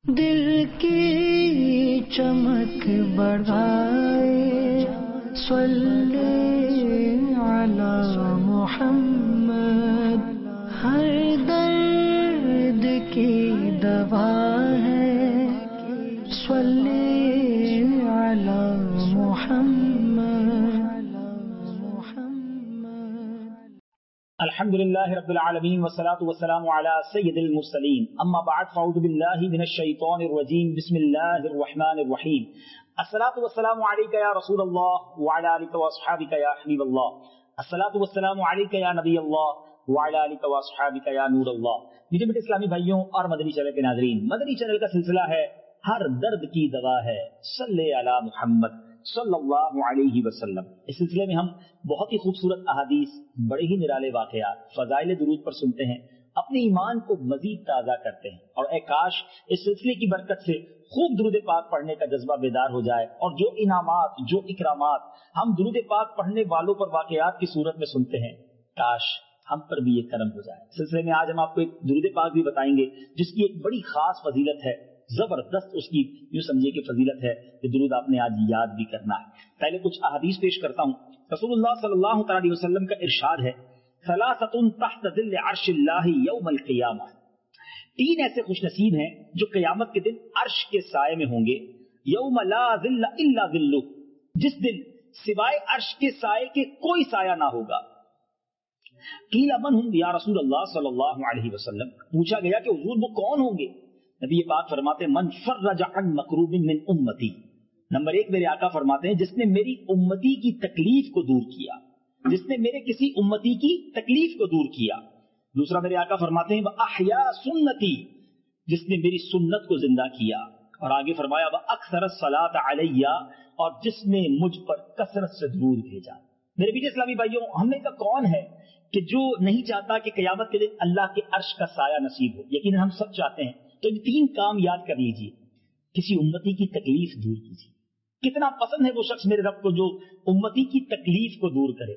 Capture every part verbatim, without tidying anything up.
دل کی چمک بڑھائے صلی علی محمد، ہر درد کی دوا ہے صلی علی محمد۔ الحمد للہ رب العالمین والصلاة والسلام علی سید المرسلین، اما بعد فاعوذ باللہ من الشیطان الرجیم، بسم اللہ الرحمن الرحیم۔ الصلاة والسلام علیک یا رسول اللہ وعلی آلک واصحابک یا حبیب اللہ، الصلاة والسلام علیک یا نبی اللہ وعلی آلک واصحابک یا نور اللہ۔ میٹھے میٹھے اسلامی بھائیوں اور مدنی چینل کے ناظرین، مدنی چینل کا سلسلہ ہے ہر درد کی دوا ہے صلی علی محمد صلی اللہ علیہ وسلم۔ اس سلسلے میں ہم بہت ہی خوبصورت احادیث، بڑے ہی نرالے واقعات، فضائل درود پر سنتے ہیں، اپنے ایمان کو مزید تازہ کرتے ہیں، اور اے کاش اس سلسلے کی برکت سے خوب درود پاک پڑھنے کا جذبہ بیدار ہو جائے، اور جو انعامات، جو اکرامات ہم درود پاک پڑھنے والوں پر واقعات کی صورت میں سنتے ہیں، کاش ہم پر بھی یہ کرم ہو جائے۔ سلسلے میں آج ہم آپ کو ایک درود پاک بھی بتائیں گے جس کی ایک بڑی خاص فضیلت ہے، زبردست اس کی یوں سمجھے کہ فضیلت ہے، کہ درود آپ نے آج یاد بھی کرنا ہے۔ پہلے کچھ احادیث پیش کرتا ہوں۔ رسول اللہ صلی اللہ تعالی علیہ وسلم کا ارشاد ہے، ثلاثۃ تحت ظل عرش اللہ یوم القیامہ، تین ایسے خوش نصیب ہیں جو قیامت کے دن عرش کے سائے میں ہوں گے، یوم لا ظل الا ظلہ، جس دن سوائے عرش کے سائے کے کوئی سایہ نہ ہوگا۔ قیل من ہم یا رسول اللہ صلی اللہ علیہ وسلم، پوچھا گیا کہ حضور وہ کون ہوں گے؟ نبی پاک فرماتے ہیں، من فرج عن مکروب من امتی، نمبر ایک میرے آقا فرماتے ہیں جس نے میری امتی کی تکلیف کو دور کیا، جس نے میرے کسی امتی کی تکلیف کو دور کیا۔ دوسرا میرے آقا فرماتے ہیں وَأَحْيَا سُنَّتِي، جس نے میری سنت کو زندہ کیا، اور آگے فرمایا وَأَكْثَرَ الصَّلَاةَ عَلَيَّ، اور جس نے مجھ پر کثرت سے درود بھیجا۔ میرے بیٹے اسلامی بھائیوں، ہم میں کا کون ہے کہ جو نہیں چاہتا کہ قیامت کے دن اللہ کے عرش کا سایہ نصیب ہو؟ یقیناً ہم سب چاہتے ہیں۔ تو یہ تین کام یاد کر لیجئے، کسی امتی کی تکلیف دور کیجیے۔ کتنا پسند ہے وہ شخص میرے رب کو جو امتی کی تکلیف کو دور کرے۔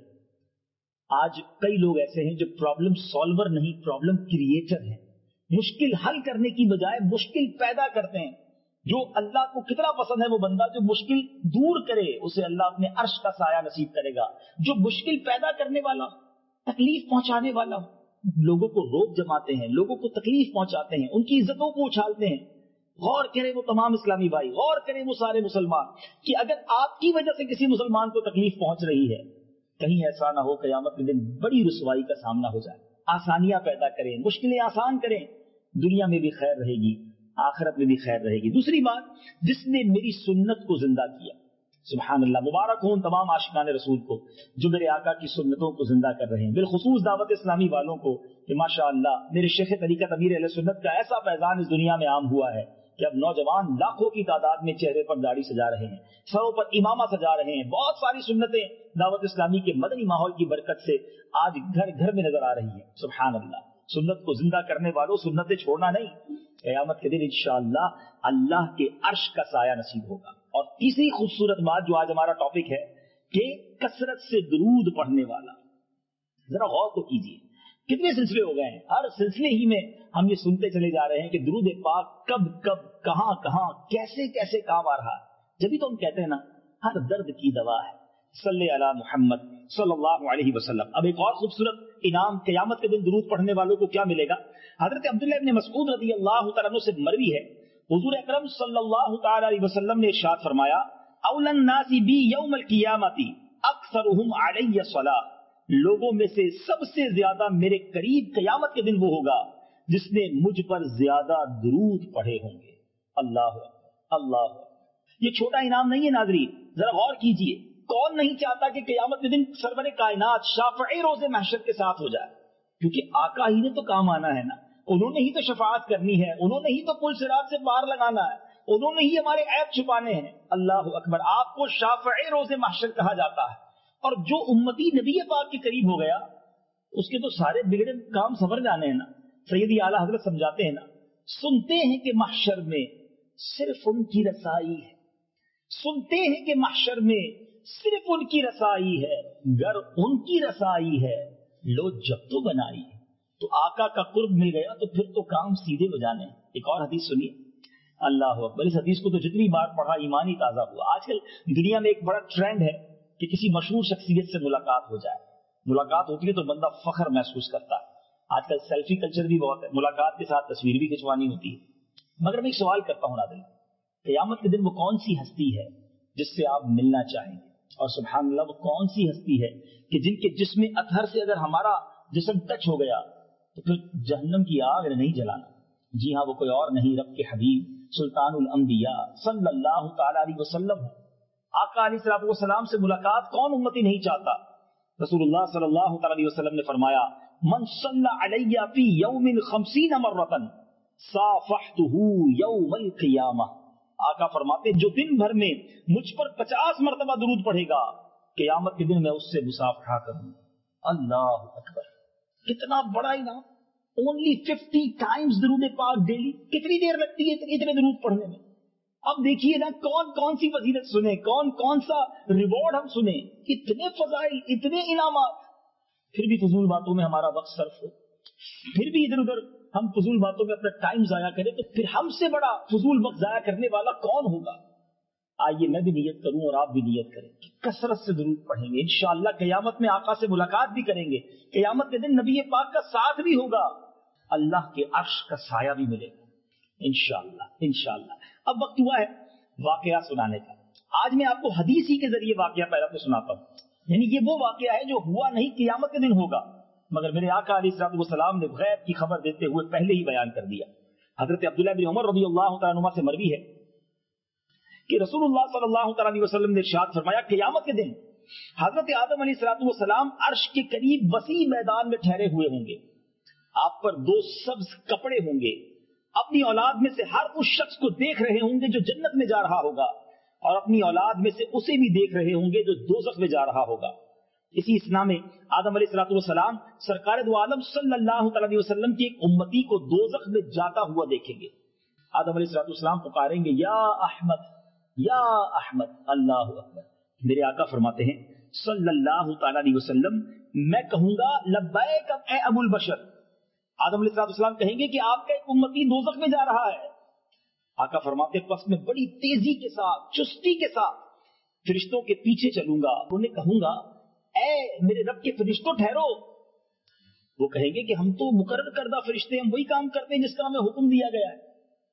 آج کئی لوگ ایسے ہیں جو پرابلم سالور نہیں، پرابلم کریٹر ہیں، مشکل حل کرنے کی بجائے مشکل پیدا کرتے ہیں۔ جو اللہ کو کتنا پسند ہے وہ بندہ جو مشکل دور کرے، اسے اللہ اپنے عرش کا سایہ نصیب کرے گا۔ جو مشکل پیدا کرنے والا، تکلیف پہنچانے والا، لوگوں کو روک جماتے ہیں، لوگوں کو تکلیف پہنچاتے ہیں، ان کی عزتوں کو اچھالتے ہیں۔ غور کریں وہ تمام اسلامی بھائی، غور کریں وہ سارے مسلمان، کہ اگر آپ کی وجہ سے کسی مسلمان کو تکلیف پہنچ رہی ہے، کہیں ایسا نہ ہو قیامت کے دن بڑی رسوائی کا سامنا ہو جائے۔ آسانیاں پیدا کریں، مشکلیں آسان کریں، دنیا میں بھی خیر رہے گی، آخرت میں بھی خیر رہے گی۔ دوسری بات، جس نے میری سنت کو زندہ کیا، سبحان اللہ، مبارک ہوں تمام عاشقان رسول کو جو میرے آقا کی سنتوں کو زندہ کر رہے ہیں، بالخصوص دعوت اسلامی والوں کو کہ ماشاءاللہ میرے شیخ طریقت امیر اہل سنت کا ایسا فیضان اس دنیا میں عام ہوا ہے کہ اب نوجوان لاکھوں کی تعداد میں چہرے پر داڑھی سجا رہے ہیں، سروں پر امامہ سجا رہے ہیں۔ بہت ساری سنتیں دعوت اسلامی کے مدنی ماحول کی برکت سے آج گھر گھر میں نظر آ رہی ہیں۔ سبحان اللہ، سنت کو زندہ کرنے والوں، سنتیں چھوڑنا نہیں، قیامت کے دن انشاءاللہ اللہ کے عرش کا سایہ نصیب ہوگا۔ اور تیسری خوبصورت بات جو آج ہمارا ٹاپک ہے کہ کثرت سے درود پڑھنے والا۔ ذرا غور تو کیجیے، کتنے سلسلے ہو گئے ہیں، ہر سلسلے ہی میں ہم یہ سنتے چلے جا رہے ہیں کہ درود پاک کب کب کہاں کہاں کیسے کیسے کام آ رہا ہے۔ جبھی تو ہم کہتے ہیں نا ہر درد کی دوا ہے صلی علی محمد صلی اللہ علیہ وسلم۔ اب ایک اور خوبصورت انعام قیامت کے دن درود پڑھنے والوں کو کیا ملے گا؟ حضرت عبداللہ ابن مسعود رضی اللہ تعالیٰ عنہ سے مروی ہے، حضور اکرم صلی اللہ تعالی علیہ وسلم نے ارشاد فرمایا، اولا الناس بی یوم القیامت اکثرهم علی الصلاۃ، لوگوں میں سے سب سے زیادہ میرے قریب قیامت کے دن وہ ہوگا جس نے مجھ پر زیادہ درود پڑھے ہوں گے۔ اللہ اللہ، یہ چھوٹا انعام نہیں ہے ناظرین، ذرا غور کیجئے۔ کون نہیں چاہتا کہ قیامت کے دن سرور کائنات شافع روز محشر کے ساتھ ہو جائے؟ کیونکہ آقا ہی نے تو کام آنا ہے نا، انہوں نے ہی تو شفاعت کرنی ہے، انہوں نے ہی تو پل صراط سے پار لگانا ہے، انہوں نے ہی ہمارے عیب چھپانے ہیں۔ اللہ اکبر، آپ کو شافع روز محشر کہا جاتا ہے، اور جو امتی نبی پاک کے قریب ہو گیا اس کے تو سارے بگڑے کام سنور جانے ہیں نا۔ سیدی اعلیٰ حضرت سمجھاتے ہیں نا، سنتے ہیں کہ محشر میں صرف ان کی رسائی ہے، سنتے ہیں کہ محشر میں صرف ان کی رسائی ہے، گر ان کی رسائی ہے لو جب تو بنائی ہے۔ تو آقا کا قرب مل گیا تو پھر تو کام سیدھے ہو جانے۔ ایک اور حدیث سنیے، اللہ اکبر. اس حدیث کو تو جتنی بار پڑھا ایمان ہی تازہ ہوا. آج کل دنیا میں ایک بڑا ٹرینڈ ہے کہ کسی مشہور شخصیت سے ملاقات ہو جائے. ملاقات ہوتی ہے تو بندہ فخر محسوس کرتا ہے. آج کل سیلفی کلچر بھی بہت ہے, ملاقات کے ساتھ تصویر بھی کھنچوانی ہوتی ہے. مگر میں ایک سوال کرتا ہوں ناظرین, قیامت کے دن وہ کون سی ہستی ہے جس سے آپ ملنا چاہیں گے؟ اور سبحان اللہ, وہ کون سی ہستی ہے کہ جن کے جسم اطہر سے اگر ہمارا جسم ٹچ ہو گیا تو پھر جہنم کی آگ نہیں جلانا؟ جی ہاں, وہ کوئی اور نہیں, رب کے حبیب سلطان الانبیاء صلی اللہ تعالی علیہ وسلم ہے. آقا علیہ الصلوۃ والسلام سے ملاقات کون امتی نہیں چاہتا؟ رسول اللہ صلی اللہ تعالی علیہ وسلم نے فرمایا, من صلی علی فی یوم خمسین مرۃ صافحتہ یوم القیامہ. آقا فرماتے جو دن بھر میں مجھ پر پچاس مرتبہ درود پڑھے گا, قیامت کے دن میں اس سے مصافحہ کروں. اللہ اکبر, کتنا بڑا انعام. اونلی ففٹی ٹائمز درود پاک ڈیلی. کتنی دیر لگتی ہے اتنے درود پڑھنے میں؟ اب دیکھیے نا, کون کون سی فضیلت سنیں, کون کون سا ریوارڈ ہم سنیں, اتنے فضائل, اتنے انعامات, پھر بھی فضول باتوں میں ہمارا وقت صرف ہو, پھر بھی ادھر ادھر ہم فضول باتوں میں اپنا ٹائم ضائع کریں, تو پھر ہم سے بڑا فضول وقت ضائع کرنے والا کون ہوگا؟ آئیے میں بھی نیت کروں اور آپ بھی نیت کریں, کثرت سے درود پڑھیں گے. انشاءاللہ قیامت میں آقا سے ملاقات بھی کریں گے. قیامت کے دن نبی پاک کا ساتھ بھی ہوگا, اللہ کے عرش کا سایہ بھی ملے گا انشاءاللہ انشاءاللہ. اب وقت ہوا ہے واقعہ سنانے کا. آج میں آپ کو حدیث ہی کے ذریعے واقعہ پہلا تو سناتا ہوں. یعنی یہ وہ واقعہ ہے جو ہوا نہیں, قیامت کے دن ہوگا, مگر میرے آقا علیہ الصلوۃ والسلام نے غیب کی خبر دیتے ہوئے پہلے ہی بیان کر دیا. حضرت عبداللہ بن عمر رضی اللہ تعالیٰ عنہما سے مروی ہے کہ رسول اللہ صلی اللہ تعالیٰ علیہ وسلم نے ارشاد فرمایا, قیامت کے دن حضرت آدم علیہ الصلوۃ والسلام عرش کے قریب وسیع میدان میں ٹھہرے ہوئے ہوں گے. آپ پر دو سبز کپڑے ہوں گے. اپنی اولاد میں سے ہر اس شخص کو دیکھ رہے ہوں گے جو جنت میں جا رہا ہوگا, اور اپنی اولاد میں سے اسے بھی دیکھ رہے ہوں گے جو دوزخ میں جا رہا ہوگا. اسی اسنا میں آدم علیہ الصلوۃ والسلام سرکار دو عالم صلی اللہ علیہ وسلم کی ایک امتی کو دوزخ میں جاتا ہوا دیکھیں گے. آدم علیہ الصلوۃ والسلام پکاریں گے, یا احمد یا احمد. اللہ اکبر. میرے آقا فرماتے ہیں صلی اللہ تعالی علیہ وسلم, میں کہوں گا لبیک اے ابو البشر. آدم علیہ السلام کہیں گے کہ آپ کا ایک امتی دوزخ میں جا رہا ہے. آقا فرماتے پس میں بڑی تیزی کے ساتھ, چستی کے ساتھ فرشتوں کے پیچھے چلوں گا. انہیں کہوں گا, اے میرے رب کے فرشتوں ٹھہرو. وہ کہیں گے کہ ہم تو مقرر کردہ فرشتے, ہم وہی کام کرتے ہیں جس کا ہمیں حکم دیا گیا ہے.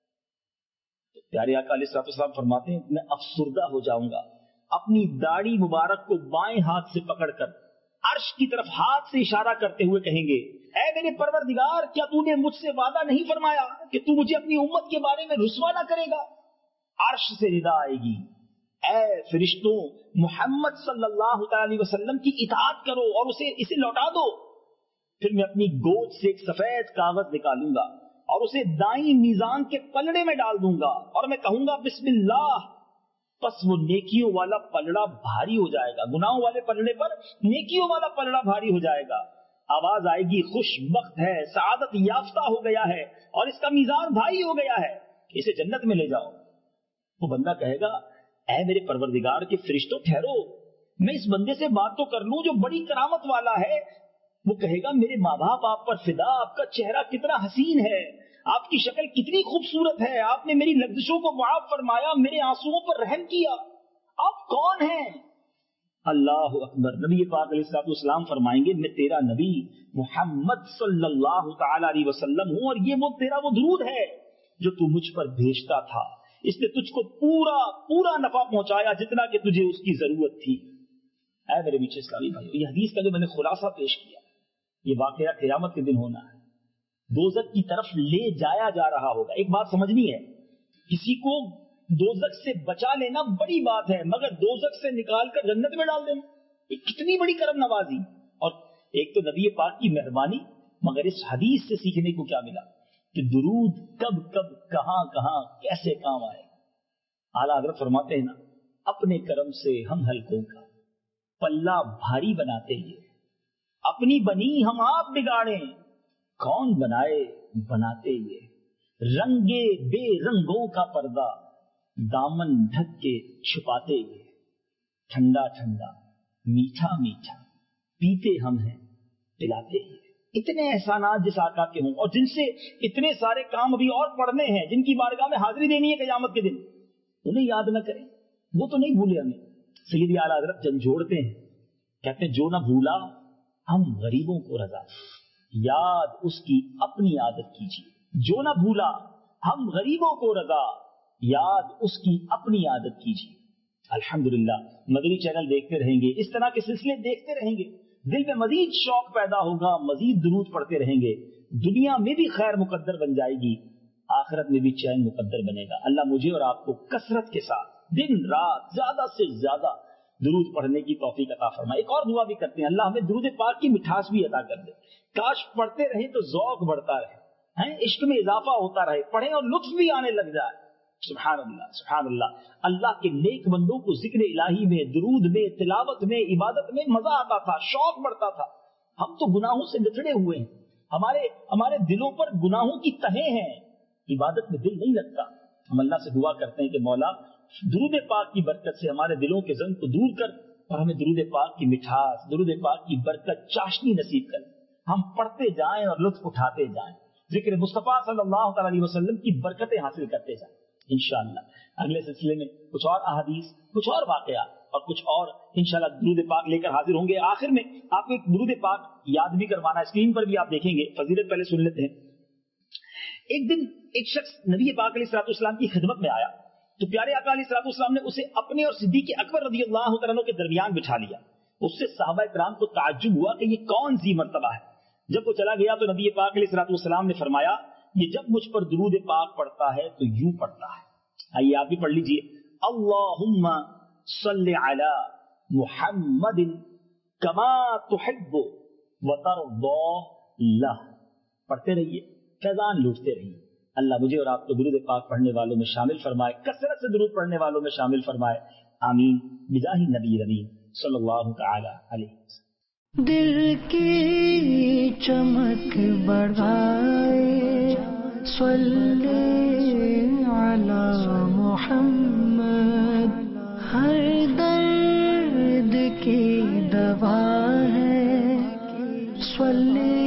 تو پیارے آقا علیہ السلام فرماتے ہیں میں افسردہ ہو جاؤں گا, اپنی داڑھی مبارک کو بائیں ہاتھ سے پکڑ کر عرش کی طرف ہاتھ سے اشارہ کرتے ہوئے کہیں گے, اے میرے پروردگار, کیا تو نے مجھ سے وعدہ نہیں فرمایا کہ تو مجھے اپنی امت کے بارے میں رسوا نہ کرے گا؟ عرش سے ندا آئے گی, اے فرشتوں, محمد صلی اللہ علیہ وسلم کی اطاعت کرو اور اسے اسے لوٹا دو. پھر میں اپنی گود سے ایک سفید کاغذ نکالوں گا اور اسے دائیں میزان کے پلڑے میں ڈال دوں گا, اور میں کہوں گا بسم اللہ. پس وہ نیکیوں والا پلڑا بھاری ہو جائے گا, گناہوں والے پلڑے پر نیکیوں والا پلڑا بھاری ہو جائے گا. آواز آئے گی, خوش بخت ہے, سعادت یافتہ ہو گیا ہے اور اس کا میزان بھاری ہو گیا ہے, اسے جنت میں لے جاؤ. وہ بندہ کہے گا, اے میرے پروردگار کے فرشتوں ٹھہرو, میں اس بندے سے بات تو کر لوں جو بڑی کرامت والا ہے. وہ کہے گا, میرے ماں باپ آپ پر فدا, آپ کا چہرہ کتنا حسین ہے, آپ کی شکل کتنی خوبصورت ہے, آپ نے میری لغزشوں کو معاف فرمایا, میرے آنسوؤں پر رحم کیا, آپ کون ہیں؟ اللہ اکبر. نبی پاک علیہ السلام فرمائیں گے, میں تیرا نبی محمد صلی اللہ تعالی علیہ وسلم ہوں, اور یہ وہ تیرا وہ درود ہے جو تو مجھ پر بھیجتا تھا. اس نے تجھ کو پورا پورا نفع پہنچایا جتنا کہ تجھے اس کی ضرورت تھی. اے میرے میٹھے اسلامی بھائی, یہ حدیث کا جو میں نے خلاصہ پیش کیا, یہ واقعہ قیامت کے دن ہونا ہے. دوزخ کی طرف لے جایا جا رہا ہوگا. ایک بات سمجھنی ہے, کسی کو دوزخ سے بچا لینا بڑی بات ہے, مگر دوزخ سے نکال کر جنت میں ڈال دینا یہ کتنی بڑی کرم نوازی. اور ایک تو نبی پاک کی مہربانی, مگر اس حدیث سے سیکھنے کو کیا ملا کہ درود کب کب کہاں کہاں کیسے کام آئے. اعلیٰ حضرت فرماتے ہیں نا, اپنے کرم سے ہم ہلکوں کا پلہ بھاری بناتے ہیں, اپنی بنی ہم آپ بگاڑیں, کون بنائے بناتے یہ, رنگے بے رنگوں کا پردہ دامن ڈھک کے چھپاتے یہ, ٹھنڈا ٹھنڈا میٹھا میٹھا پیتے ہم ہیں پلاتے یہ. اتنے احسانات جس آقا کے ہوں اور جن سے اتنے سارے کام ابھی اور پڑھنے ہیں، جن کی بارگاہ میں حاضری دینی ہے قیامت کے دن، انہیں یاد نہ کریں، وہ تو نہیں بھولے ہمیں. سیدی اعلیٰ حضرت جھنجھوڑتے ہیں، کہتے ہیں جو نہ بھولا ہم غریبوں کو رضا، یاد اس کی اپنی عادت کیجیے. جو نہ بھولا ہم غریبوں کو رضا، یاد اس کی اپنی عادت کیجیے. الحمدللہ مدنی چینل دیکھتے رہیں گے، اس طرح کے سلسلے دیکھتے رہیں گے، دل میں مزید شوق پیدا ہوگا، مزید درود پڑھتے رہیں گے، دنیا میں بھی خیر مقدر بن جائے گی، آخرت میں بھی چین مقدر بنے گا. اللہ مجھے اور آپ کو کثرت کے ساتھ دن رات زیادہ سے زیادہ درود پڑھنے کی توفیق عطا فرمائے. ایک اور دعا بھی کرتے ہیں، اللہ ہمیں درود پاک کی مٹھاس بھی عطا کر دے. کاش پڑھتے رہیں تو ذوق بڑھتا رہے، عشق میں اضافہ ہوتا رہے، پڑھیں اور لطف بھی آنے لگ جائے. سبحان اللہ سبحان اللہ. اللہ کے نیک بندوں کو ذکر الہی میں، درود میں، تلاوت میں، عبادت میں مزہ آتا تھا، شوق بڑھتا تھا. ہم تو گناہوں سے لتڑے ہوئے ہیں، ہمارے ہمارے دلوں پر گناہوں کی تہیں ہیں، عبادت میں دل نہیں لگتا. ہم اللہ سے دعا کرتے ہیں کہ مولا درود پاک کی برکت سے ہمارے دلوں کے زنگ کو دور کر اور ہمیں درود پاک کی مٹھاس، درود پاک کی برکت چاشنی نصیب کر. ہم پڑھتے جائیں اور لطف اٹھاتے جائیں، ذکر مصطفیٰ صلی اللہ تعالی علیہ وسلم کی برکتیں حاصل کرتے جائیں انشاءاللہ. اگلے سلسلے میں کچھ اور احادیث، کچھ اور واقعات اور کچھ اور انشاءاللہ درود پاک لے کر حاضر ہوں گے. آخر میں آپ کو ایک درود پاک یاد بھی کروانا، اسکرین پر بھی آپ دیکھیں گے، فضیلت پہلے سن لیتے ہیں. ایک دن ایک شخص نبی پاک علیہ الصلوۃ والسلام کی خدمت میں آیا تو پیارے آقا علیہ الصلوۃ والسلام نے اسے اپنے اور صدیق اکبر رضی اللہ تعالیٰ عنہ کے درمیان بٹھا لیا. اس سے صحابہ کرام کو تعجب ہوا کہ یہ کون ذی مرتبہ ہے. جب وہ چلا گیا تو نبی پاک علیہ الصلوۃ والسلام نے فرمایا یہ جب مجھ پر درود پاک پڑھتا ہے تو یوں پڑھتا ہے. آئیے آپ بھی پڑھ لیجئے، اللہم صلی علی محمد کما تحب وترضى لہ. پڑھتے رہیے، فیضان لوٹتے رہیے. اللہ مجھے اور آپ کو درود پاک پڑھنے والوں میں شامل فرمائے، کثرت سے درود پڑھنے والوں میں شامل فرمائے. آمین بجاہ نبی ربی صلی اللہ تعالی علیہ وسلم. دل کی چمک بڑھائے صلی علی محمد، ہر درد کی دوا ہے صلی